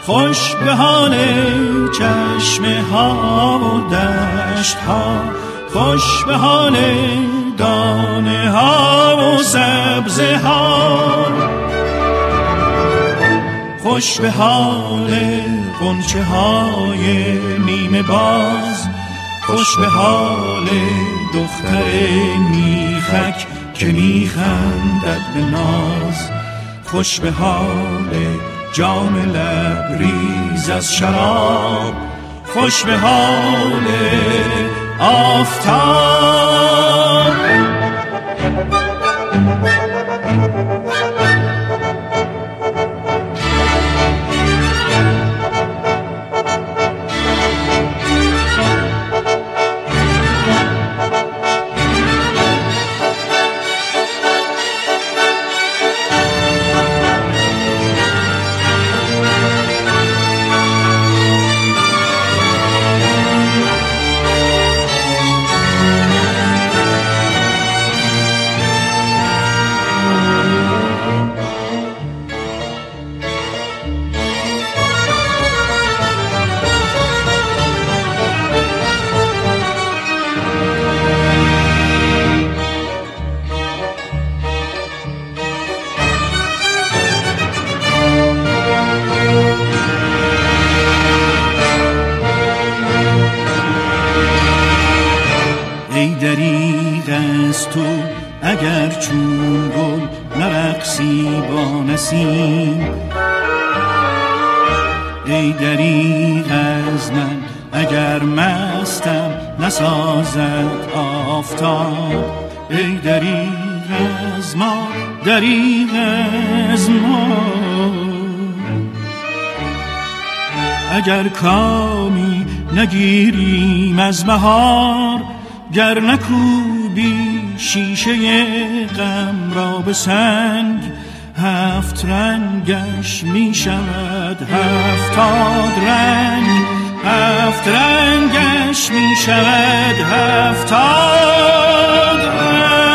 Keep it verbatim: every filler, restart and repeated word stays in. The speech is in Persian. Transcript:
خوش به حال چشمه ها و دشت ها، خوش به حال دانه ها و سبزه ها، خوش به حال غنچه های نیمه باز، خوش به حال دختر میخک که میخندد به ناز، خوش به حال جام لبریز از شراب، خوش به حال آفتاب. تو اگر چون گل نرقصی با نسیم، ای دریغ از من اگر مستم نسازد آفتاب، ای دریغ از ما، دریغ از ما، اگر کامی نگیریم از بهار، گر نکوبی شیشه غم را به سنگ، هفت رنگش می شود هفتاد رنگ، هفت رنگش می شود هفتاد رنگ.